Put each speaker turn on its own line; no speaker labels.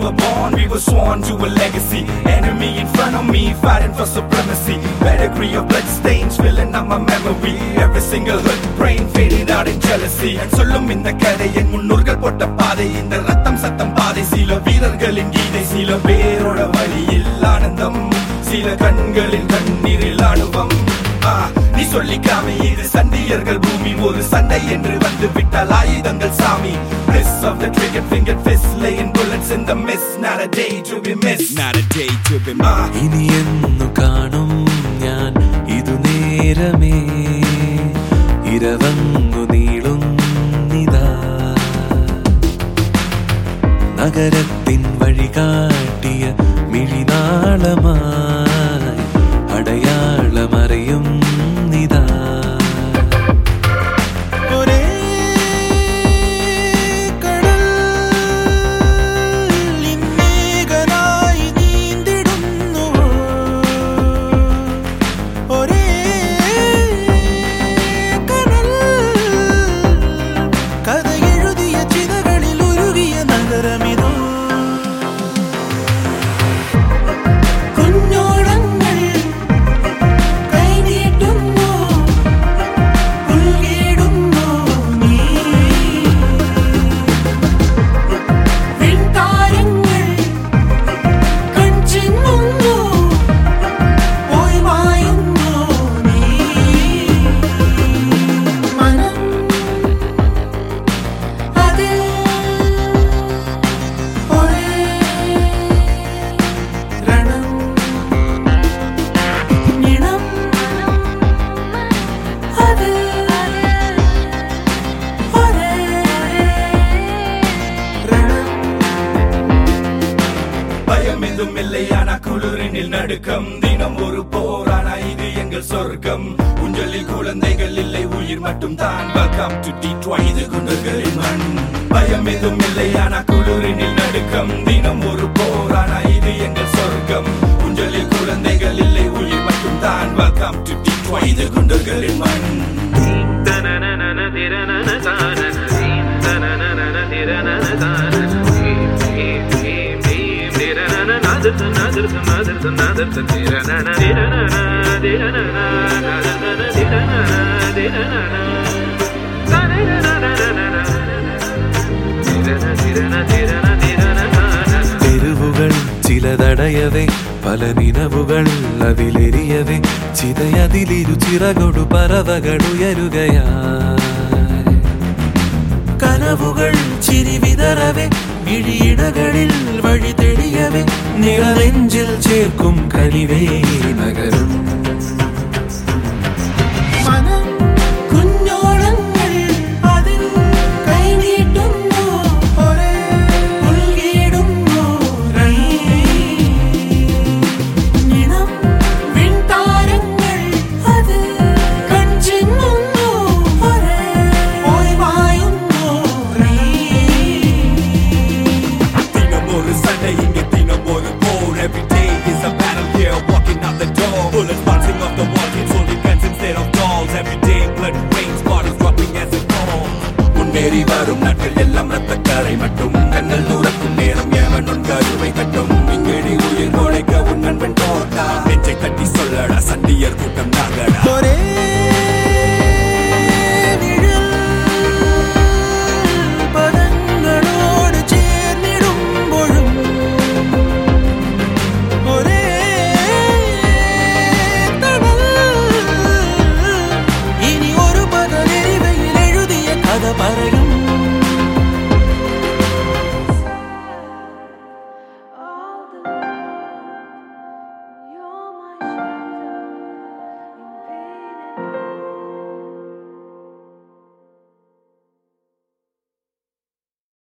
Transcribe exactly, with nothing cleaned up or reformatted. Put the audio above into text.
were born, we were sworn to a legacy. Enemy in front of me, fighting for supremacy. Pedigree of blood stains filling up my memory. Every single hood brain fading out in jealousy. And sollum inda kadai en munnurgal potta paadai inda ratham sattam paadai. Sila veerargalin geethai sila peroda valiyil aanandam. Sila kangalil kanniril anuvam. நீ சொல்லிக்காம இது சண்டியர்கள் பூமி ஒரு சண்டை என்று வந்து விட்டால் ஆயுதங்கள் சாமி. Bliss of the trigger finger fist laying bullets in the mist. Not a day to be missed. Not a day to be missed.
ഇനി എന്നു കാണും ഞാൻ ഇതു നേരമേ ഇരവങ്ങു നീളുന്നിതാ നഗരത്തിൻ വഴി കാട്ടിയ മിഴിനാളമായി അടയാളമറിയും നിതാ ഒരേ കടൽ ഇന്നേകനായി നീന്തിടുന്നു ഒരേ കടൽ കഥ എഴുതിയ ചിതകളിൽ ഉരുകിയ നഗരമിതോ
குளிரினில் நடுக்கம் தினம் ஒரு போரான இது எங்கள் சொர்க்கம். ஊஞ்சலில் குழந்தைகள் இல்லை உயிர் மட்டும் தான். வெல்கம் டு டீட்ராய்ட், இது குண்டர்களின் மண். பயம் எதுவும் இல்லை ஆனா குளிரினில் நடுக்கம் தினம் ஒரு போரான இது எங்கள் சொர்க்கம். ஊஞ்சலில் குழந்தைகள் இல்லை உயிர் மட்டும் தான். வெல்கம் டு டீட்ராய்ட், இது குண்டர்களின் மண்.
തെരുവുകൾ ചിലതടയവേ പല നിലവുകൾ അതിലെരിയവേ ചിതയതിലിരു ചിറകൊടു പറവകളുയരുകയായി കനവുകൾ ചിരി വിതറവേ ഇഴിയിടകളിൽ വഴി തെളിയവേ നിറനെഞ്ചിൽ ചേർക്കും കനിവേ നഗരം
வரும் நாட்கள் எல்லாம் ரத்தக்காரை மட்டும் கண்ணல் நூறக்கும் நேரம் ஏவன் உன் கருவை கட்டும். இங்கடி உயிர் நுழைக்க உன் நண்பன் தோட்டா நெஞ்சை கட்டி சொல்லடா சண்டியர் கூட்டம் நாங்கடா.
ஒரே பதங்களோடு சேர்ந்திடும் பொழும் ஒரே தடல் இனி ஒரு பத நெறிவையில் எழுதிய கதை பறையும்